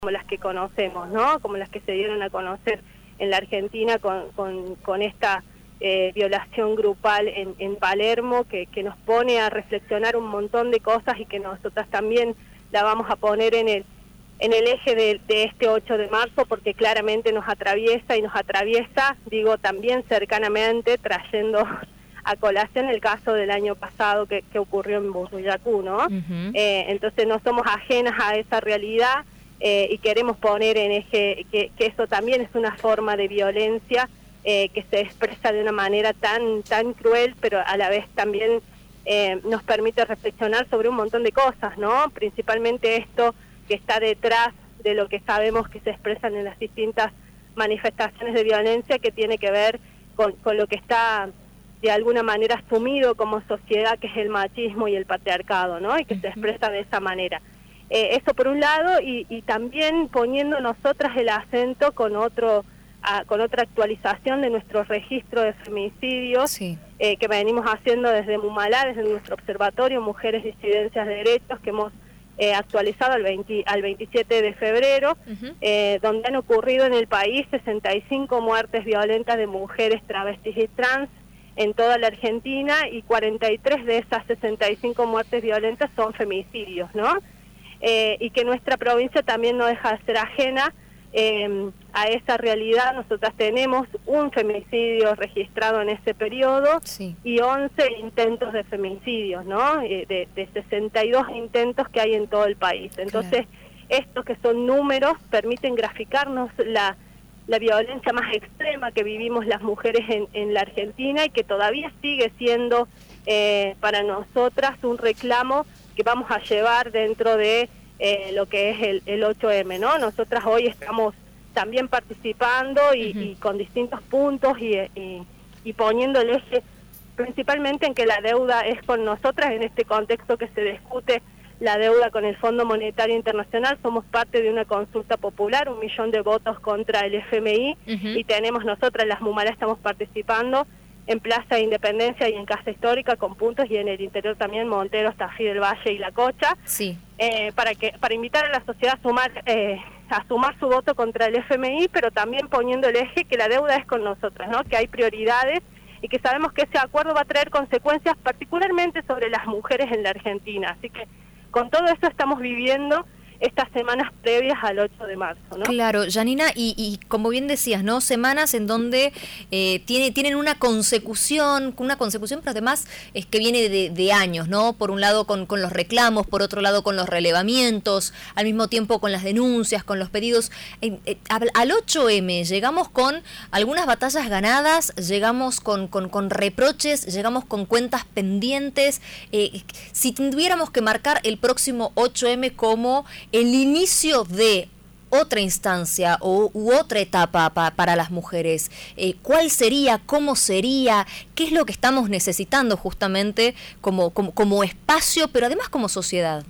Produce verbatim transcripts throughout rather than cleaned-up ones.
como las que conocemos, ¿no? Como las que se dieron a conocer en la Argentina con, con, con esta eh, violación grupal en, en Palermo, que, que nos pone a reflexionar un montón de cosas y que nosotras también la vamos a poner en el en el eje de, de este ocho de marzo, porque claramente nos atraviesa y nos atraviesa, digo, también cercanamente, trayendo a colación el caso del año pasado que, que ocurrió en Buruyacú, ¿no? Uh-huh. eh, entonces no somos ajenas a esa realidad eh, y queremos poner en eje que, que eso también es una forma de violencia eh, que se expresa de una manera tan, tan cruel, pero a la vez también eh, nos permite reflexionar sobre un montón de cosas, ¿no? Principalmente esto que está detrás de lo que sabemos que se expresan en las distintas manifestaciones de violencia, que tiene que ver con, con lo que está de alguna manera asumido como sociedad, que es el machismo y el patriarcado, ¿no? Y que uh-huh. se expresa de esa manera. Eh, eso por un lado, y, y también poniendo nosotras el acento con otro a, con otra actualización de nuestro registro de femicidios, sí. eh, que venimos haciendo desde Mumalá, desde nuestro observatorio Mujeres Disidencias de Derechos, que hemos Eh, actualizado al, veinte, al veintisiete de febrero, uh-huh. eh, donde han ocurrido en el país sesenta y cinco muertes violentas de mujeres travestis y trans en toda la Argentina, y cuarenta y tres de esas sesenta y cinco muertes violentas son femicidios, ¿no? Eh, y que nuestra provincia también no deja de ser ajena eh, a esa realidad. Nosotras tenemos un femicidio registrado en ese periodo, sí. y once intentos de femicidios, ¿no? Eh, de, de sesenta y dos intentos que hay en todo el país. Entonces, claro. estos que son números permiten graficarnos la, la violencia más extrema que vivimos las mujeres en, en la Argentina, y que todavía sigue siendo eh, para nosotras un reclamo que vamos a llevar dentro de Eh, lo que es el, el ocho eme, ¿no? Nosotras hoy estamos también participando y, uh-huh. y con distintos puntos y, y, y poniendo el eje principalmente en que la deuda es con nosotras, en este contexto que se discute la deuda con el Fondo Monetario Internacional. Somos parte de una consulta popular, un millón de votos contra el efe eme i, uh-huh. y tenemos nosotras, las Mumalá, estamos participando en Plaza de Independencia y en Casa Histórica con puntos, y en el interior también Monteros, Tafí del Valle y La Cocha, sí. eh, para que para invitar a la sociedad a sumar eh, a sumar su voto contra el efe eme i, pero también poniendo el eje que la deuda es con nosotras, ¿no? Que hay prioridades y que sabemos que ese acuerdo va a traer consecuencias particularmente sobre las mujeres en la Argentina. Así que con todo eso estamos viviendo estas semanas previas al ocho de marzo, ¿no? Claro, Janina, y, y como bien decías, ¿no? Semanas en donde eh, tiene, tienen una consecución, una consecución, pero además es que viene de, de años, ¿no? Por un lado con, con los reclamos, por otro lado con los relevamientos, al mismo tiempo con las denuncias, con los pedidos. Eh, eh, al ocho eme llegamos con algunas batallas ganadas, llegamos con, con, con reproches, llegamos con cuentas pendientes. Eh, si tuviéramos que marcar el próximo ocho eme como el inicio de otra instancia o, u otra etapa pa, para las mujeres, eh, ¿cuál sería? ¿Cómo sería? ¿Qué es lo que estamos necesitando justamente como, como, como espacio, pero además como sociedad?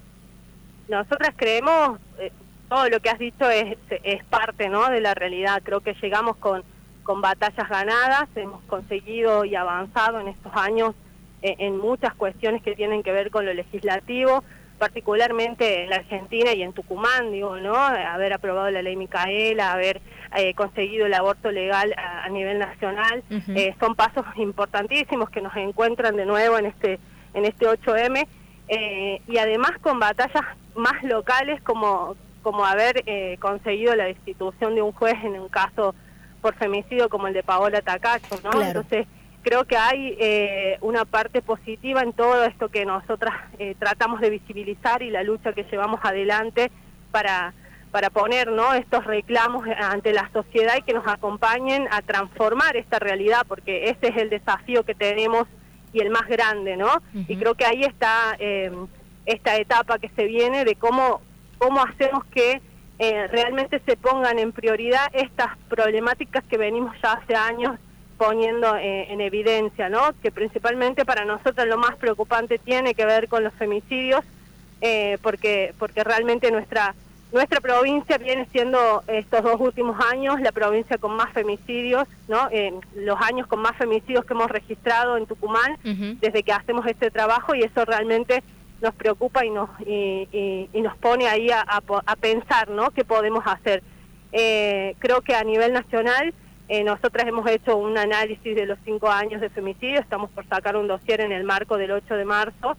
Nosotras creemos, eh, todo lo que has dicho es, es parte, ¿no?, de la realidad. Creo que llegamos con, con batallas ganadas, hemos conseguido y avanzado en estos años eh, en muchas cuestiones que tienen que ver con lo legislativo, particularmente en la Argentina y en Tucumán, digo, ¿no? Haber aprobado la ley Micaela, haber eh, conseguido el aborto legal a, a nivel nacional, uh-huh. eh, son pasos importantísimos que nos encuentran de nuevo en este en este ocho eme, eh, y además con batallas más locales, como como haber eh, conseguido la destitución de un juez en un caso por femicidio como el de Paola Tacacho, ¿no? Claro. Entonces, creo que hay eh, una parte positiva en todo esto que nosotras eh, tratamos de visibilizar, y la lucha que llevamos adelante para, para poner, ¿no?, estos reclamos ante la sociedad y que nos acompañen a transformar esta realidad, porque ese es el desafío que tenemos y el más grande, ¿no? Uh-huh. Y creo que ahí está eh, esta etapa que se viene de cómo, cómo hacemos que eh, realmente se pongan en prioridad estas problemáticas que venimos ya hace años poniendo eh, en evidencia, ¿no? Que principalmente para nosotros lo más preocupante tiene que ver con los femicidios, eh, porque porque realmente nuestra nuestra provincia viene siendo estos dos últimos años la provincia con más femicidios, ¿no? Eh, los años con más femicidios que hemos registrado en Tucumán, uh-huh. desde que hacemos este trabajo, y eso realmente nos preocupa y nos y, y, y nos pone ahí a, a, a pensar, ¿no?, qué podemos hacer. Eh, creo que a nivel nacional eh, nosotras hemos hecho un análisis de los cinco años de femicidio, estamos por sacar un dossier en el marco del ocho de marzo,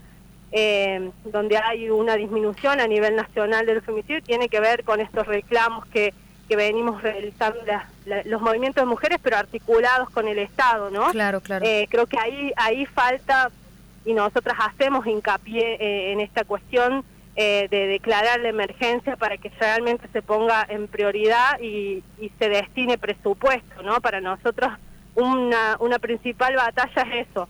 eh, donde hay una disminución a nivel nacional del femicidio, tiene que ver con estos reclamos que, que venimos realizando la, la, los movimientos de mujeres, pero articulados con el Estado, ¿no? Claro, claro. Eh, creo que ahí, ahí falta, y nosotras hacemos hincapié eh, en esta cuestión, Eh, de declarar la emergencia para que realmente se ponga en prioridad y, y se destine presupuesto, ¿no? Para nosotros una, una principal batalla es eso.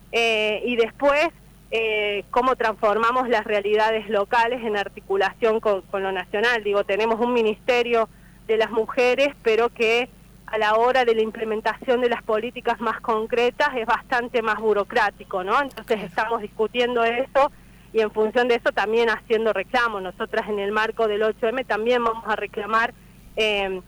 Eh, y después, eh, cómo transformamos las realidades locales en articulación con, con lo nacional. Digo, tenemos un ministerio de las mujeres, pero que a la hora de la implementación de las políticas más concretas es bastante más burocrático, ¿no? Entonces estamos discutiendo eso, y en función de eso también haciendo reclamos. Nosotras en el marco del ocho eme también vamos a reclamar eh,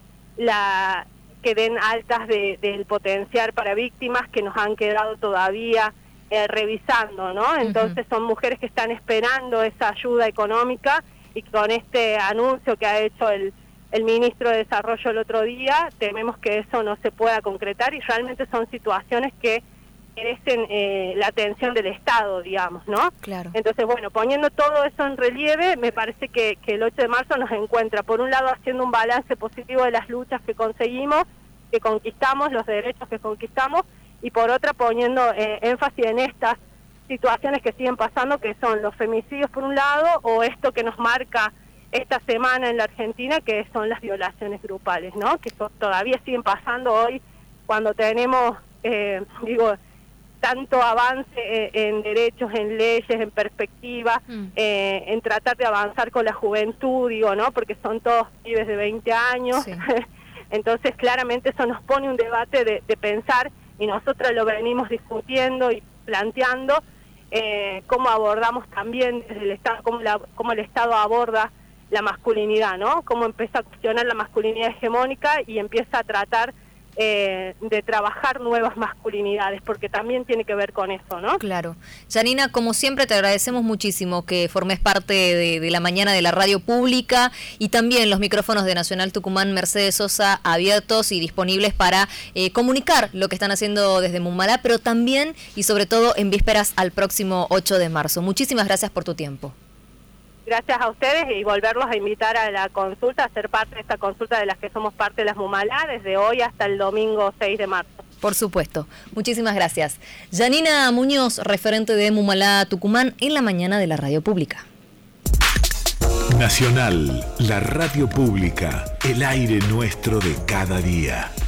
la que den altas de, del potenciar para víctimas que nos han quedado todavía eh, revisando, ¿no? Entonces son mujeres que están esperando esa ayuda económica, y con este anuncio que ha hecho el, el ministro de Desarrollo el otro día, tememos que eso no se pueda concretar, y realmente son situaciones que merecen eh, la atención del Estado, digamos, ¿no? Claro. Entonces, bueno, poniendo todo eso en relieve, me parece que, que el ocho de marzo nos encuentra, por un lado, haciendo un balance positivo de las luchas que conseguimos, que conquistamos, los derechos que conquistamos, y por otra, poniendo eh, énfasis en estas situaciones que siguen pasando, que son los femicidios por un lado, o esto que nos marca esta semana en la Argentina, que son las violaciones grupales, ¿no? Que son, todavía siguen pasando hoy, cuando tenemos, eh, digo, tanto avance eh, en derechos, en leyes, en perspectiva, mm. eh, en tratar de avanzar con la juventud, digo, ¿no? Porque son todos pibes de veinte años, sí. Entonces claramente eso nos pone un debate de, de pensar, y nosotros lo venimos discutiendo y planteando, eh, cómo abordamos también desde el Estado, cómo, la, cómo el Estado aborda la masculinidad, ¿no? Cómo empieza a cuestionar la masculinidad hegemónica y empieza a tratar Eh, de trabajar nuevas masculinidades, porque también tiene que ver con eso, ¿no? Claro. Janina, como siempre te agradecemos muchísimo que formes parte de, de la mañana de la radio pública, y también los micrófonos de Nacional Tucumán Mercedes Sosa abiertos y disponibles para eh, comunicar lo que están haciendo desde Mumalá, pero también y sobre todo en vísperas al próximo ocho de marzo. Muchísimas gracias por tu tiempo. Gracias a ustedes, y volverlos a invitar a la consulta, a ser parte de esta consulta de las que somos parte de las Mumalá, desde hoy hasta el domingo seis de marzo. Por supuesto. Muchísimas gracias. Janina Muñoz, referente de Mumalá Tucumán, en la mañana de la radio pública. Nacional, la radio pública, el aire nuestro de cada día.